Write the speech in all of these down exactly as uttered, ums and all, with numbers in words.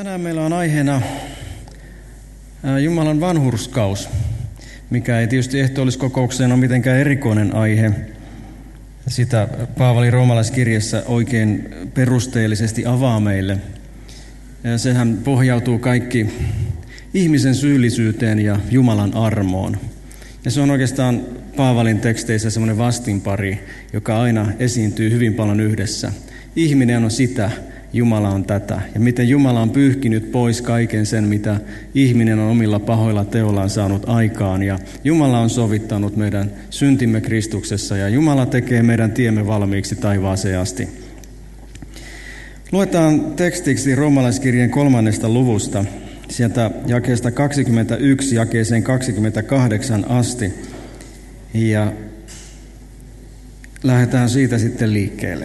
Tänään meillä on aiheena Jumalan vanhurskaus, mikä ei tietysti ehtoolliskokoukseen ole mitenkään erikoinen aihe. Sitä Paavali roomalaiskirjassa oikein perusteellisesti avaa meille. Ja sehän pohjautuu kaikki ihmisen syyllisyyteen ja Jumalan armoon. Ja se on oikeastaan Paavalin teksteissä semmoinen vastinpari, joka aina esiintyy hyvin paljon yhdessä. Ihminen on sitä, Jumala on tätä. Ja miten Jumala on pyyhkinyt pois kaiken sen, mitä ihminen on omilla pahoilla teollaan saanut aikaan. Ja Jumala on sovittanut meidän syntimme Kristuksessa ja Jumala tekee meidän tiemme valmiiksi taivaaseen asti. Luetaan tekstiksi roomalaiskirjeen kolmannesta luvusta, sieltä jakeesta kaksikymmentäyksi jakeeseen kaksikymmentäkahdeksan asti. Ja lähdetään siitä sitten liikkeelle.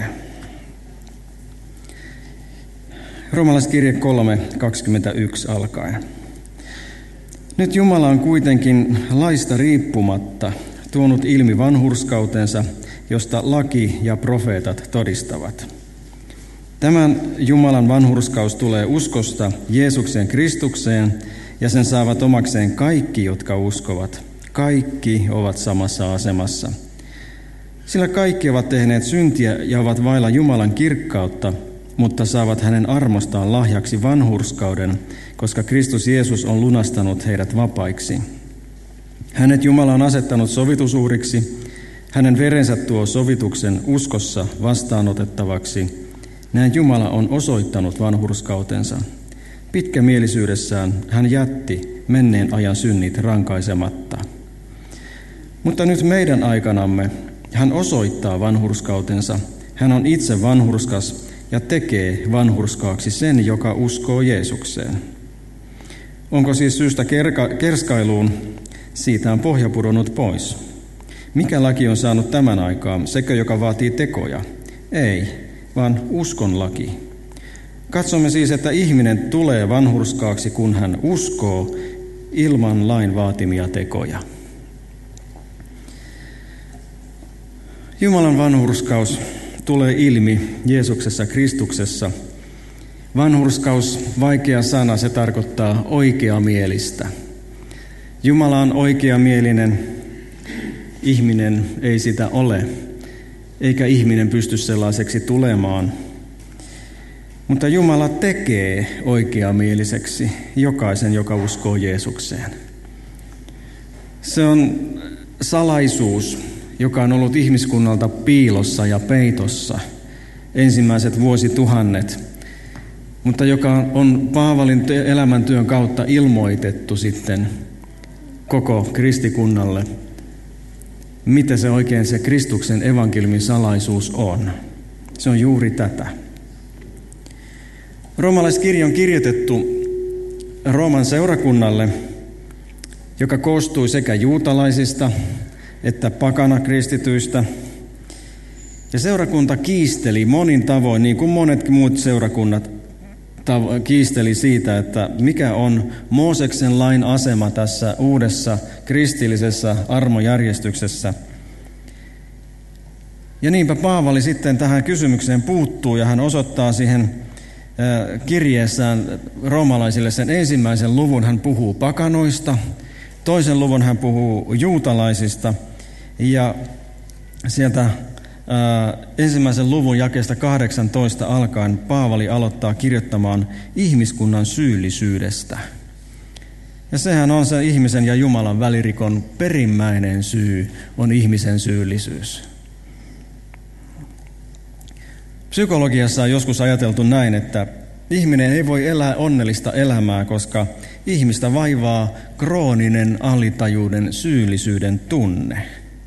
Roomalaiskirje kolme kaksikymmentäyksi alkaen. Nyt Jumala on kuitenkin laista riippumatta tuonut ilmi vanhurskautensa, josta laki ja profeetat todistavat. Tämän Jumalan vanhurskaus tulee uskosta Jeesuksen Kristukseen, ja sen saavat omakseen kaikki, jotka uskovat. Kaikki ovat samassa asemassa. Sillä kaikki ovat tehneet syntiä ja ovat vailla Jumalan kirkkautta, mutta saavat hänen armostaan lahjaksi vanhurskauden, koska Kristus Jeesus on lunastanut heidät vapaiksi. Hänet Jumala on asettanut sovitusuhriksi, hänen verensä tuo sovituksen uskossa vastaanotettavaksi. Näin Jumala on osoittanut vanhurskautensa. Pitkämielisyydessään hän jätti menneen ajan synnit rankaisematta. Mutta nyt meidän aikanamme hän osoittaa vanhurskautensa. Hän on itse vanhurskas ja tekee vanhurskaaksi sen, joka uskoo Jeesukseen. Onko siis syystä kerka, kerskailuun? Siitä on pohja pudonnut pois. Mikä laki on saanut tämän aikaan? Sekö, joka vaatii tekoja? Ei, vaan uskon laki. Katsomme siis, että ihminen tulee vanhurskaaksi, kun hän uskoo ilman lain vaatimia tekoja. Jumalan vanhurskaus tulee ilmi Jeesuksessa Kristuksessa. Vanhurskaus, vaikea sana, se tarkoittaa oikeamielistä. Jumala on oikeamielinen, ihminen ei sitä ole, eikä ihminen pysty sellaiseksi tulemaan. Mutta Jumala tekee oikeamieliseksi jokaisen, joka uskoo Jeesukseen. Se on salaisuus, joka on ollut ihmiskunnalta piilossa ja peitossa ensimmäiset vuosituhannet, mutta joka on Paavalin elämäntyön kautta ilmoitettu sitten koko kristikunnalle, mitä se oikein se Kristuksen evankeliumin salaisuus on. Se on juuri tätä. Roomalaiskirja on kirjoitettu Rooman seurakunnalle, joka koostui sekä juutalaisista että pakanakristityistä. Ja seurakunta kiisteli monin tavoin, niin kuin monet muut seurakunnat tavo- kiisteli siitä, että mikä on Mooseksen lain asema tässä uudessa kristillisessä armojärjestyksessä. Ja niinpä Paavali sitten tähän kysymykseen puuttuu, ja hän osoittaa siihen kirjeessään roomalaisille sen ensimmäisen luvun. Hän puhuu pakanoista, toisen luvun hän puhuu juutalaisista, ja sieltä ää, ensimmäisen luvun jakeesta kahdeksantoista alkaen Paavali aloittaa kirjoittamaan ihmiskunnan syyllisyydestä. Ja sehän on se ihmisen ja Jumalan välirikon perimmäinen syy, on ihmisen syyllisyys. Psykologiassa on joskus ajateltu näin, että ihminen ei voi elää onnellista elämää, koska ihmistä vaivaa krooninen alitajuuden syyllisyyden tunne.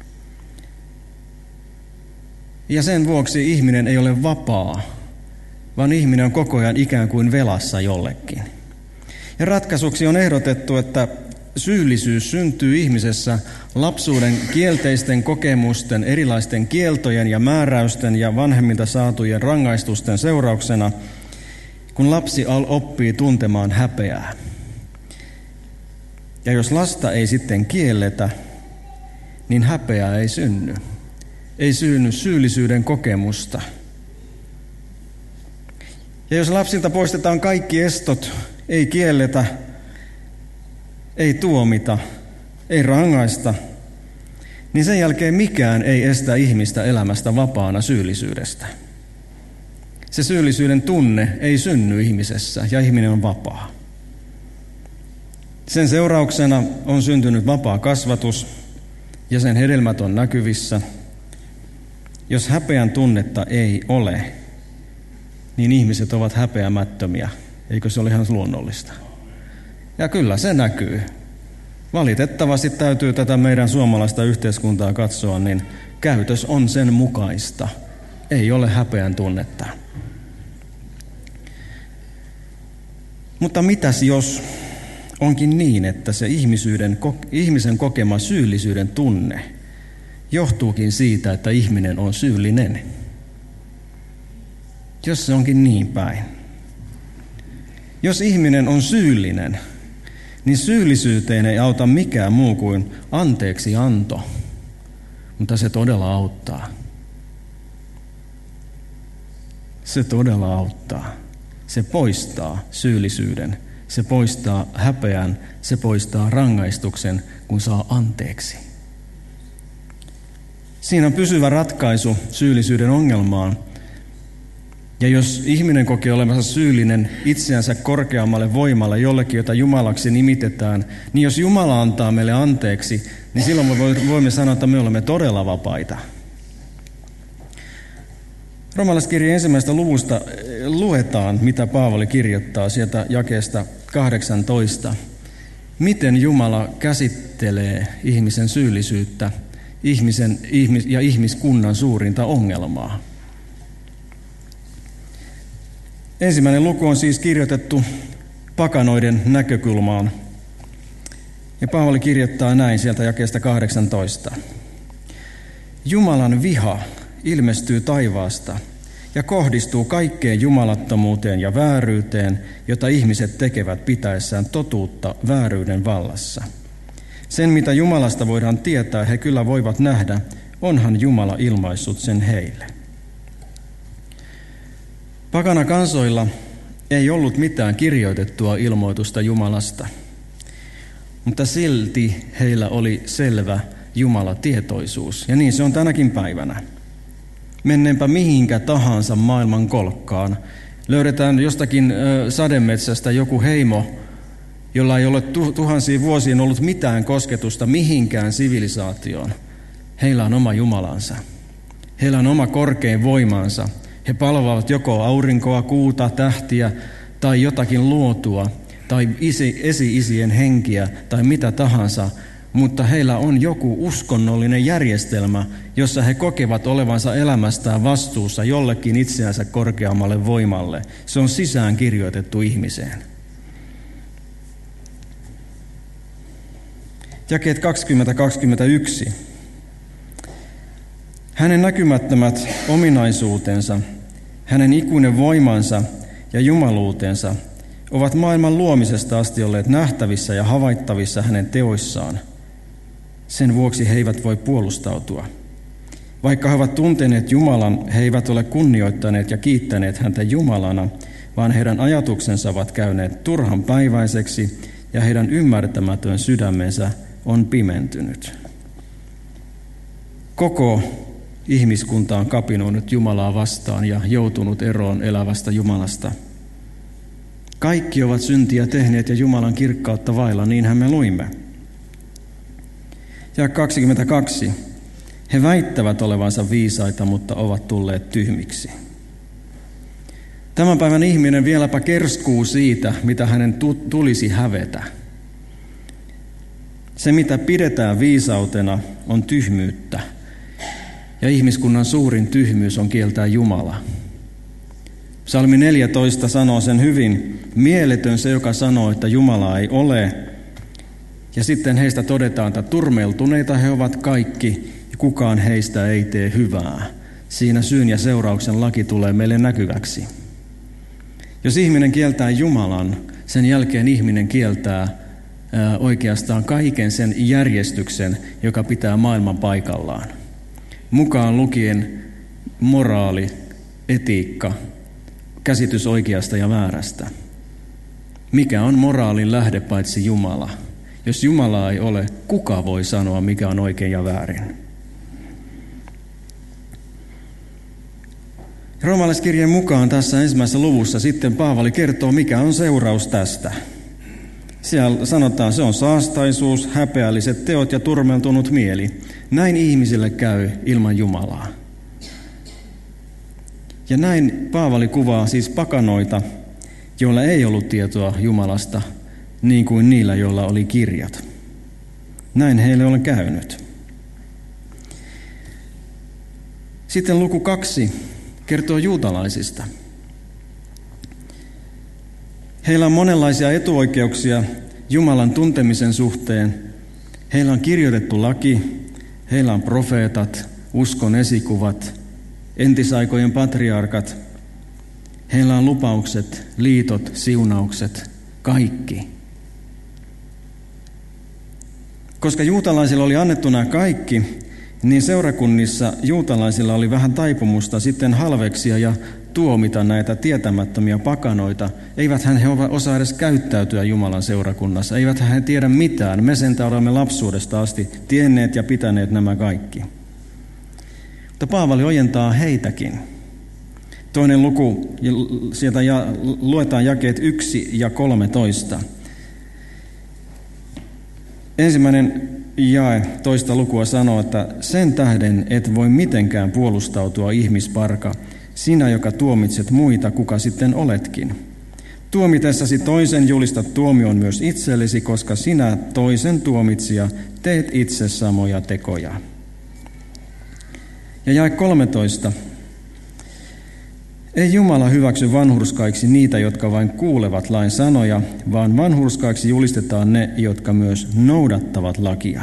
Ja sen vuoksi ihminen ei ole vapaa, vaan ihminen on koko ajan ikään kuin velassa jollekin. Ja ratkaisuksi on ehdotettu, että syyllisyys syntyy ihmisessä lapsuuden kielteisten kokemusten, erilaisten kieltojen ja määräysten ja vanhemmilta saatujen rangaistusten seurauksena, kun lapsi oppii tuntemaan häpeää. Ja jos lasta ei sitten kielletä, niin häpeää ei synny. Ei synny syyllisyyden kokemusta. Ja jos lapsilta poistetaan kaikki estot, ei kielletä, ei tuomita, ei rangaista, niin sen jälkeen mikään ei estä ihmistä elämästä vapaana syyllisyydestä. Se syyllisyyden tunne ei synny ihmisessä ja ihminen on vapaa. Sen seurauksena on syntynyt vapaa kasvatus ja sen hedelmät on näkyvissä. Jos häpeän tunnetta ei ole, niin ihmiset ovat häpeämättömiä. Eikö se ole ihan luonnollista? Ja kyllä se näkyy. Valitettavasti täytyy tätä meidän suomalaista yhteiskuntaa katsoa, niin käytös on sen mukaista. Ei ole häpeän tunnetta. Mutta mitäs jos onkin niin, että se ihmisyyden, ihmisen kokema syyllisyyden tunne johtuukin siitä, että ihminen on syyllinen? Jos se onkin niin päin. Jos ihminen on syyllinen, niin syyllisyyteen ei auta mikään muu kuin anteeksi anto, mutta se todella auttaa. Se todella auttaa. Se poistaa syyllisyyden, se poistaa häpeän, se poistaa rangaistuksen, kun saa anteeksi. Siinä on pysyvä ratkaisu syyllisyyden ongelmaan. Ja jos ihminen kokee olevansa syyllinen itseänsä korkeammalle voimalle jollekin, jota Jumalaksi nimitetään, niin jos Jumala antaa meille anteeksi, niin silloin me voimme sanoa, että me olemme todella vapaita. Roomalaiskirjeen ensimmäisestä luvusta luetaan, mitä Paavali kirjoittaa sieltä jakeesta kahdeksantoista. Miten Jumala käsittelee ihmisen syyllisyyttä ihmisen, ihmis, ja ihmiskunnan suurinta ongelmaa. Ensimmäinen luku on siis kirjoitettu pakanoiden näkökulmaan. Ja Paavali kirjoittaa näin sieltä jakeesta kahdeksantoista. Jumalan viha ilmestyy taivaasta ja kohdistuu kaikkeen jumalattomuuteen ja vääryyteen, jota ihmiset tekevät pitäessään totuutta vääryyden vallassa. Sen, mitä Jumalasta voidaan tietää, he kyllä voivat nähdä, onhan Jumala ilmaissut sen heille. Pakana kansoilla ei ollut mitään kirjoitettua ilmoitusta Jumalasta, mutta silti heillä oli selvä Jumalatietoisuus, ja niin se on tänäkin päivänä. Menneenpä mihinkä tahansa maailman kolkkaan, löydetään jostakin ö, sademetsästä joku heimo, jolla ei ole tuhansiin vuosiin ollut mitään kosketusta mihinkään sivilisaatioon. Heillä on oma Jumalansa. Heillä on oma korkein voimansa. He palvovat joko aurinkoa, kuuta, tähtiä tai jotakin luotua tai isi, esi-isien henkiä tai mitä tahansa, mutta heillä on joku uskonnollinen järjestelmä, jossa he kokevat olevansa elämästään vastuussa jollekin itseänsä korkeammalle voimalle. Se on sisään kirjoitettu ihmiseen. Jakeet kaksikymmentä kaksikymmentäyksi. Hänen näkymättömät ominaisuutensa, hänen ikuinen voimansa ja jumaluutensa ovat maailman luomisesta asti olleet nähtävissä ja havaittavissa hänen teoissaan. Sen vuoksi he eivät voi puolustautua. Vaikka he ovat tunteneet Jumalan, he eivät ole kunnioittaneet ja kiittäneet häntä Jumalana, vaan heidän ajatuksensa ovat käyneet turhan päiväiseksi ja heidän ymmärtämätön sydämensä on pimentynyt. Koko ihmiskunta on kapinoinut Jumalaa vastaan ja joutunut eroon elävästä Jumalasta. Kaikki ovat syntiä tehneet ja Jumalan kirkkautta vailla, niinhän me luimme. Ja kaksikymmentäkaksi. He väittävät olevansa viisaita, mutta ovat tulleet tyhmiksi. Tämän päivän ihminen vieläpä kerskuu siitä, mitä hänen tulisi hävetä. Se, mitä pidetään viisautena, on tyhmyyttä. Ja ihmiskunnan suurin tyhmyys on kieltää Jumala. Psalmi neljätoista sanoo sen hyvin. Mieletön se, joka sanoo, että Jumalaa ei ole. Ja sitten heistä todetaan, että turmeltuneita he ovat kaikki, ja kukaan heistä ei tee hyvää. Siinä syyn ja seurauksen laki tulee meille näkyväksi. Jos ihminen kieltää Jumalan, sen jälkeen ihminen kieltää ää, oikeastaan kaiken sen järjestyksen, joka pitää maailman paikallaan. Mukaan lukien moraali, etiikka, käsitys oikeasta ja väärästä. Mikä on moraalin lähde paitsi Jumala? Jos Jumalaa ei ole, kuka voi sanoa, mikä on oikein ja väärin? Roomalaiskirjeen mukaan tässä ensimmäisessä luvussa sitten Paavali kertoo, mikä on seuraus tästä. Siellä sanotaan, se on saastaisuus, häpeälliset teot ja turmeltunut mieli. Näin ihmisille käy ilman Jumalaa. Ja näin Paavali kuvaa siis pakanoita, joilla ei ollut tietoa Jumalasta, niin kuin niillä, joilla oli kirjat. Näin heille on käynyt. Sitten luku kaksi kertoo juutalaisista. Heillä on monenlaisia etuoikeuksia Jumalan tuntemisen suhteen. Heillä on kirjoitettu laki, heillä on profeetat, uskon esikuvat, entisaikojen patriarkat. Heillä on lupaukset, liitot, siunaukset, kaikki. Koska juutalaisilla oli annettu nämä kaikki, niin seurakunnissa juutalaisilla oli vähän taipumusta sitten halveksia ja tuomita näitä tietämättömiä pakanoita. Eiväthän he osaa edes käyttäytyä Jumalan seurakunnassa. Eiväthän he tiedä mitään. Me sentään olemme lapsuudesta asti tienneet ja pitäneet nämä kaikki. Mutta Paavali ojentaa heitäkin. Toinen luku, sieltä ja, luetaan jakeet yksi ja kolmetoista. Ensimmäinen jae toista lukua sanoo, että sen tähden et voi mitenkään puolustautua ihmisparka, sinä, joka tuomitset muita, kuka sitten oletkin. Tuomitessasi toisen julistat tuomion myös itsellesi, koska sinä toisen tuomitsija teet itse samoja tekoja. Ja jae kolmetoista. Ei Jumala hyväksy vanhurskaiksi niitä, jotka vain kuulevat lain sanoja, vaan vanhurskaiksi julistetaan ne, jotka myös noudattavat lakia.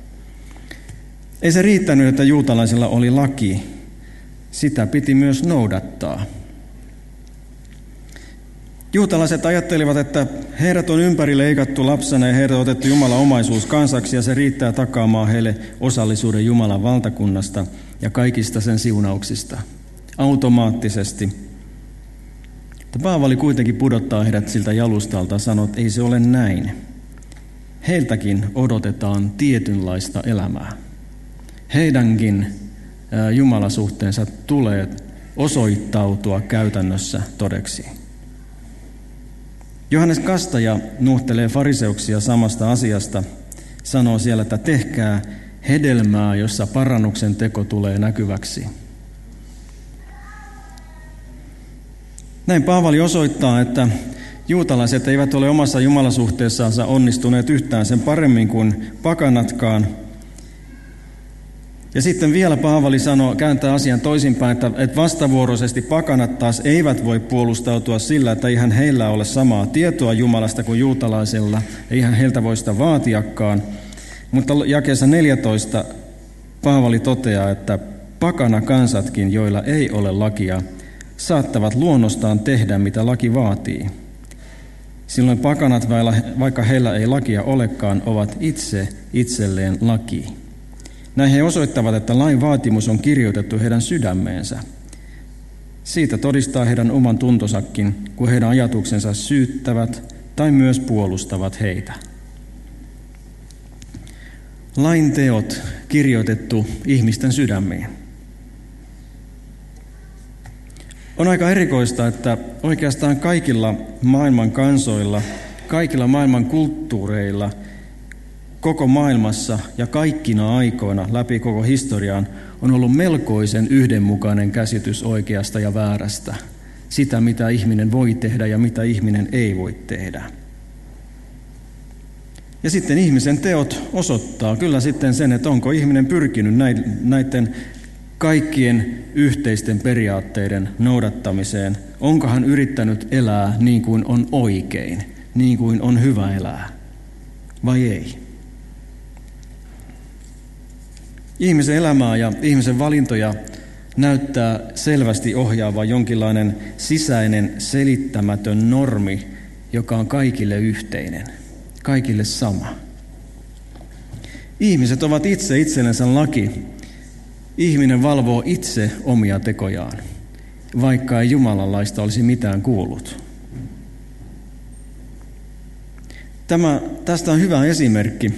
Ei se riittänyt, että juutalaisilla oli laki. Sitä piti myös noudattaa. Juutalaiset ajattelivat, että heidät on ympäri leikattu lapsena ja heidät on otettu Jumalan omaisuus kansaksi ja se riittää takaamaan heille osallisuuden Jumalan valtakunnasta ja kaikista sen siunauksista. Automaattisesti. Mutta Paavali kuitenkin pudottaa heidät siltä jalustalta ja sanoo, että ei se ole näin. Heiltäkin odotetaan tietynlaista elämää. Heidänkin Jumalasuhteensa tulee osoittautua käytännössä todeksi. Johannes Kastaja nuhtelee fariseuksia samasta asiasta. Sanoo siellä, että tehkää hedelmää, jossa parannuksen teko tulee näkyväksi. Näin Paavali osoittaa, että juutalaiset eivät ole omassa jumalasuhteessaansa onnistuneet yhtään sen paremmin kuin pakanatkaan. Ja sitten vielä Paavali sanoo, kääntää asian toisinpäin, että, että vastavuoroisesti pakanat taas eivät voi puolustautua sillä, että eihän heillä ole samaa tietoa Jumalasta kuin juutalaisilla, eihän heiltä voi sitä vaatiakaan. Mutta jakeessa neljätoista Paavali toteaa, että pakana kansatkin, joilla ei ole lakia, saattavat luonnostaan tehdä, mitä laki vaatii. Silloin pakanat, vaikka heillä ei lakia olekaan, ovat itse itselleen laki. Näin he osoittavat, että lain vaatimus on kirjoitettu heidän sydämeensä. Siitä todistaa heidän oman tuntosakin, kun heidän ajatuksensa syyttävät tai myös puolustavat heitä. Lain teot kirjoitettu ihmisten sydämiin. On aika erikoista, että oikeastaan kaikilla maailman kansoilla, kaikilla maailman kulttuureilla, koko maailmassa ja kaikkina aikoina läpi koko historiaan on ollut melkoisen yhdenmukainen käsitys oikeasta ja väärästä. Sitä, mitä ihminen voi tehdä ja mitä ihminen ei voi tehdä. Ja sitten ihmisen teot osoittaa kyllä sitten sen, että onko ihminen pyrkinyt näiden kaikkien yhteisten periaatteiden noudattamiseen. Onko hän yrittänyt elää niin kuin on oikein, niin kuin on hyvä elää, vai ei? Ihmisen elämää ja ihmisen valintoja näyttää selvästi ohjaava jonkinlainen sisäinen selittämätön normi, joka on kaikille yhteinen, kaikille sama. Ihmiset ovat itse itsellensä laki. Ihminen valvoo itse omia tekojaan. vaikka ei Jumalan laista olisi mitään kuullut. Tämä, tästä on hyvä esimerkki.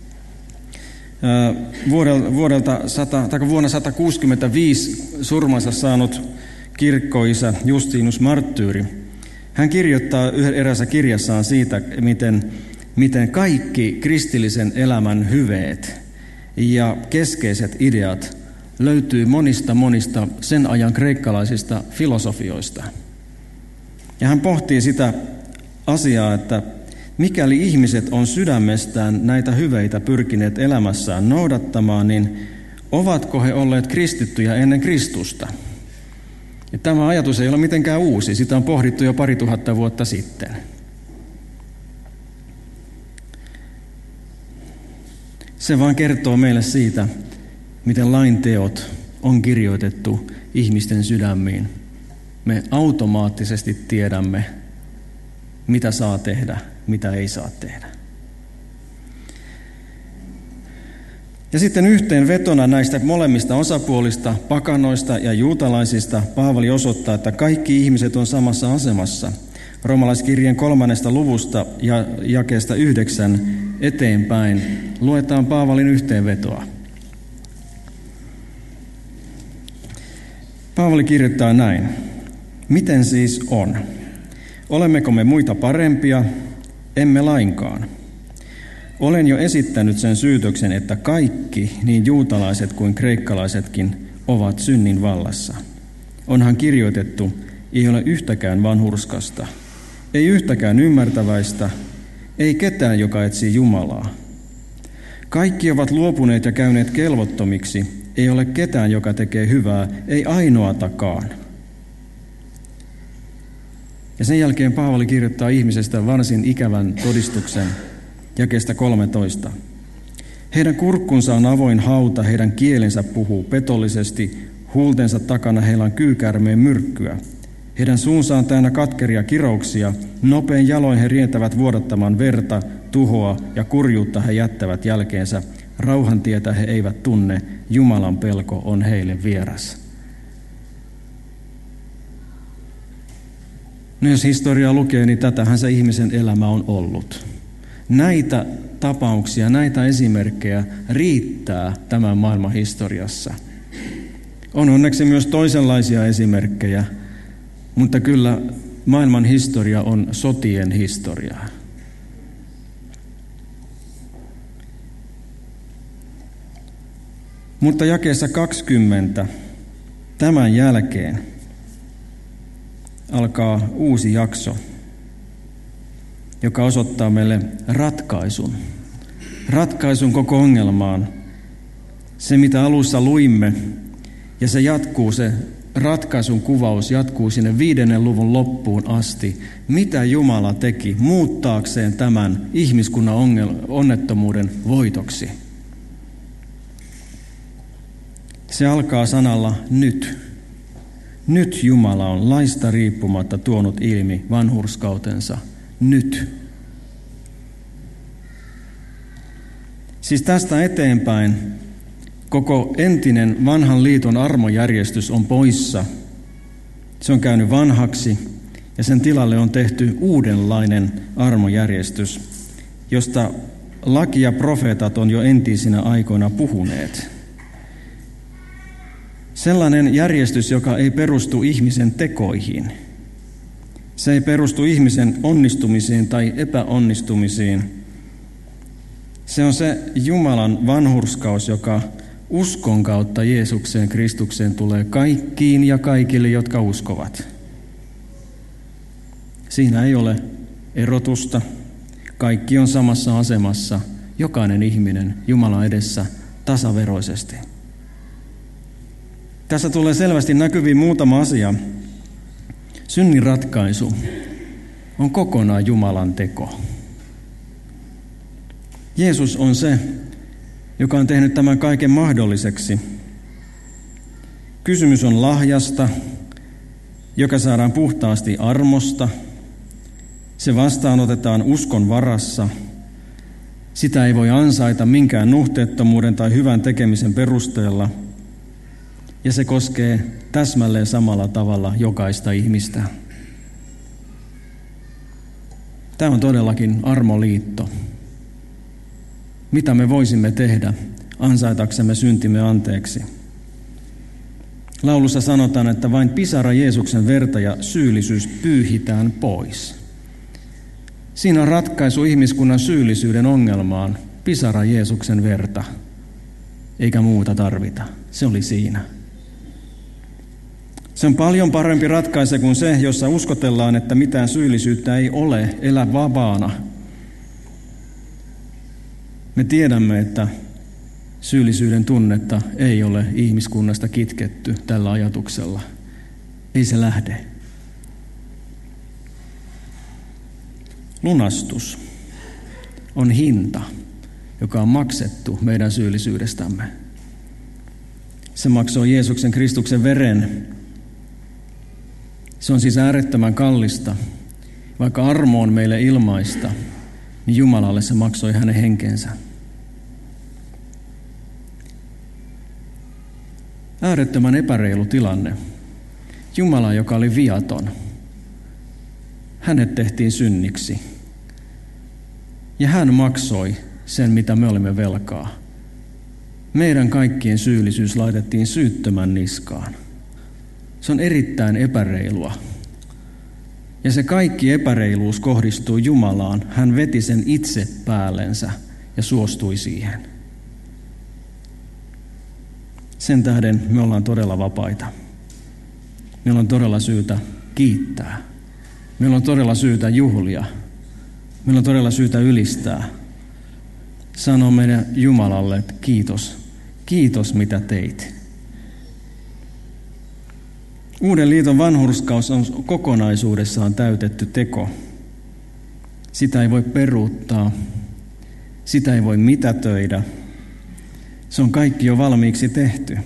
Vuodelta, vuodelta sata, tai vuonna sata kuusikymmentäviisi surmansa saanut kirkkoisä Justinus Marttyyri. Hän kirjoittaa eräässä kirjassaan siitä, miten, miten kaikki kristillisen elämän hyveet ja keskeiset ideat löytyy monista monista sen ajan kreikkalaisista filosofioista. Ja hän pohtii sitä asiaa, että mikäli ihmiset on sydämestään näitä hyveitä pyrkineet elämässään noudattamaan, niin ovatko he olleet kristittyjä ennen Kristusta? Ja tämä ajatus ei ole mitenkään uusi, sitä on pohdittu jo pari tuhatta vuotta sitten. Se vaan kertoo meille siitä, miten lain teot on kirjoitettu ihmisten sydämiin. Me automaattisesti tiedämme, mitä saa tehdä, mitä ei saa tehdä. Ja sitten yhteenvetona näistä molemmista osapuolista, pakanoista ja juutalaisista, Paavali osoittaa, että kaikki ihmiset on samassa asemassa. Roomalaiskirjeen kolmannesta luvusta ja jakeesta yhdeksän eteenpäin luetaan Paavalin yhteenvetoa. Paavali kirjoittaa näin. Miten siis on? Olemmeko me muita parempia? Emme lainkaan. Olen jo esittänyt sen syytöksen, että kaikki, niin juutalaiset kuin kreikkalaisetkin, ovat synnin vallassa. Onhan kirjoitettu, ei ole yhtäkään vanhurskasta, ei yhtäkään ymmärtäväistä, ei ketään, joka etsii Jumalaa. Kaikki ovat luopuneet ja käyneet kelvottomiksi, ei ole ketään, joka tekee hyvää, ei ainoatakaan. Ja sen jälkeen Paavali kirjoittaa ihmisestä varsin ikävän todistuksen jakeesta kolmetoista. Heidän kurkkunsa on avoin hauta, heidän kielensä puhuu petollisesti, huultensa takana heillä on kyykärmeen myrkkyä. Heidän suunsa on täynnä katkeria kirouksia, nopein jaloin he rientävät vuodattamaan verta, tuhoa ja kurjuutta he jättävät jälkeensä. Rauhantietä he eivät tunne, Jumalan pelko on heille vieras. No jos historiaa lukee, niin tätähän se ihmisen elämä on ollut. Näitä tapauksia, näitä esimerkkejä riittää tämän maailman historiassa. On onneksi myös toisenlaisia esimerkkejä, mutta kyllä maailman historia on sotien historiaa. Mutta jakeessa kaksikymmentä tämän jälkeen alkaa uusi jakso, joka osoittaa meille ratkaisun. Ratkaisun koko ongelmaan. Se, mitä alussa luimme, ja se jatkuu, se ratkaisun kuvaus jatkuu sinne viidennen luvun loppuun asti. Mitä Jumala teki muuttaakseen tämän ihmiskunnan onnettomuuden voitoksi? Se alkaa sanalla nyt. Nyt Jumala on laista riippumatta tuonut ilmi vanhurskautensa. Nyt. Siis tästä eteenpäin koko entinen vanhan liiton armojärjestys on poissa. Se on käynyt vanhaksi ja sen tilalle on tehty uudenlainen armojärjestys, josta laki ja profeetat on jo entisinä aikoina puhuneet. Sellainen järjestys, joka ei perustu ihmisen tekoihin. Se ei perustu ihmisen onnistumisiin tai epäonnistumisiin. Se on se Jumalan vanhurskaus, joka uskon kautta Jeesukseen Kristukseen tulee kaikkiin ja kaikille, jotka uskovat. Siinä ei ole erotusta. Kaikki on samassa asemassa, jokainen ihminen Jumalan edessä tasaveroisesti. Tässä tulee selvästi näkyviin muutama asia. Synnin ratkaisu on kokonaan Jumalan teko. Jeesus on se, joka on tehnyt tämän kaiken mahdolliseksi. Kysymys on lahjasta, joka saadaan puhtaasti armosta. Se vastaanotetaan uskon varassa. Sitä ei voi ansaita minkään nuhteettomuuden tai hyvän tekemisen perusteella. ja se koskee täsmälleen samalla tavalla jokaista ihmistä. Tämä on todellakin armoliitto. Mitä me voisimme tehdä ansaitaksemme syntimme anteeksi? Laulussa sanotaan, että vain pisara Jeesuksen verta ja syyllisyys pyyhitään pois. Siinä on ratkaisu ihmiskunnan syyllisyyden ongelmaan. Pisara Jeesuksen verta. Eikä muuta tarvita. Se oli siinä. Se on paljon parempi ratkaisu kuin se, jossa uskotellaan, että mitään syyllisyyttä ei ole, elä vapaana. Me tiedämme, että syyllisyyden tunnetta ei ole ihmiskunnasta kitketty tällä ajatuksella. Ei se lähde. Lunastus on hinta, joka on maksettu meidän syyllisyydestämme. Se maksoi Jeesuksen Kristuksen veren. Se on siis äärettömän kallista. Vaikka armo on meille ilmaista, niin Jumalalle se maksoi hänen henkensä. Äärettömän epäreilu tilanne. Jumala, joka oli viaton, hänet tehtiin synniksi. Ja hän maksoi sen, mitä me olimme velkaa. Meidän kaikkien syyllisyys laitettiin syyttömän niskaan. Se on erittäin epäreilua. Ja se kaikki epäreiluus kohdistuu Jumalaan. Hän veti sen itse päällensä ja suostui siihen. Sen tähden me ollaan todella vapaita. Meillä on todella syytä kiittää. Meillä on todella syytä juhlia. Meillä on todella syytä ylistää. Sano meidän Jumalalle, että kiitos. Kiitos, mitä teit. Uuden liiton vanhurskaus on kokonaisuudessaan täytetty teko. Sitä ei voi peruuttaa. Sitä ei voi mitätöidä. Se on kaikki jo valmiiksi tehty.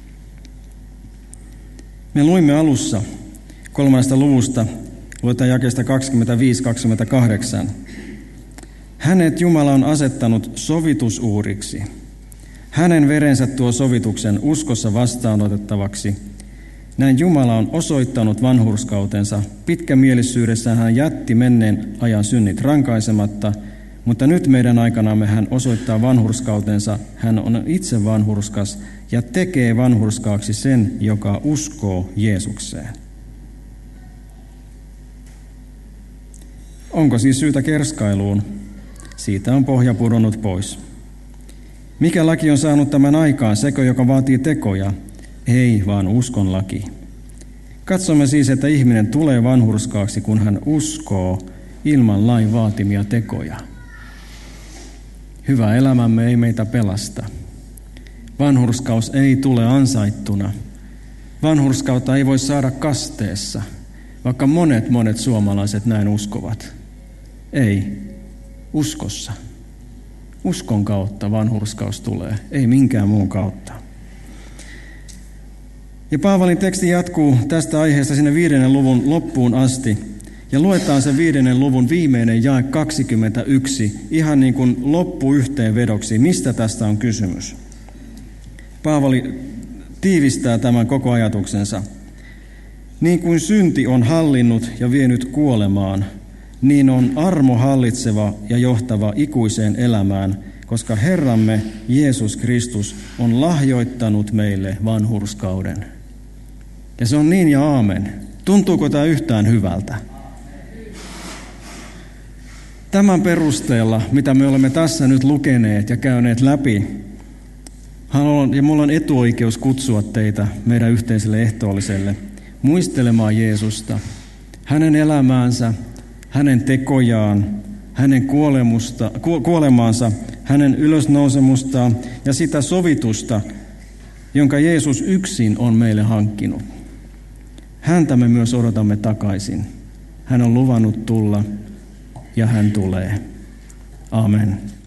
Me luimme alussa kolmannesta luvusta, luetaan jakeesta kaksikymmentäviisi kaksikymmentäkahdeksan. Hänet Jumala on asettanut sovitusuhriksi. Hänen verensä tuo sovituksen uskossa vastaanotettavaksi. Näin Jumala on osoittanut vanhurskautensa. Pitkämielisyydessään hän jätti menneen ajan synnit rankaisematta, mutta nyt meidän aikanamme hän osoittaa vanhurskautensa. Hän on itse vanhurskas ja tekee vanhurskaaksi sen, joka uskoo Jeesukseen. Onko siis syytä kerskailuun? Siitä on pohja pudonnut pois. Mikä laki on saanut tämän aikaan? Sekö, joka vaatii tekoja? Ei, vaan uskon laki. Katsomme siis, että ihminen tulee vanhurskaaksi, kun hän uskoo ilman lain vaatimia tekoja. Hyvä elämämme ei meitä pelasta. Vanhurskaus ei tule ansaittuna. Vanhurskautta ei voi saada kasteessa, vaikka monet monet suomalaiset näin uskovat. Ei, uskossa. Uskon kautta vanhurskaus tulee, ei minkään muun kautta. Ja Paavalin teksti jatkuu tästä aiheesta sinne viidennen luvun loppuun asti. Ja luetaan se viidennen luvun viimeinen jae kaksikymmentäyksi, ihan niin kuin loppuyhteenvedoksi, mistä tästä on kysymys. Paavali tiivistää tämän koko ajatuksensa. Niin kuin synti on hallinnut ja vienyt kuolemaan, niin on armo hallitseva ja johtava ikuiseen elämään, koska Herramme Jeesus Kristus on lahjoittanut meille vanhurskauden. Ja se on niin ja aamen. Tuntuuko tämä yhtään hyvältä? Tämän perusteella, mitä me olemme tässä nyt lukeneet ja käyneet läpi, haluan, ja minulla on etuoikeus kutsua teitä meidän yhteiselle ehtoolliselle muistelemaan Jeesusta, hänen elämäänsä, hänen tekojaan, hänen kuolemusta, kuolemaansa, hänen ylösnousemustaan ja sitä sovitusta, jonka Jeesus yksin on meille hankkinut. Häntä me myös odotamme takaisin. Hän on luvannut tulla ja hän tulee. Amen.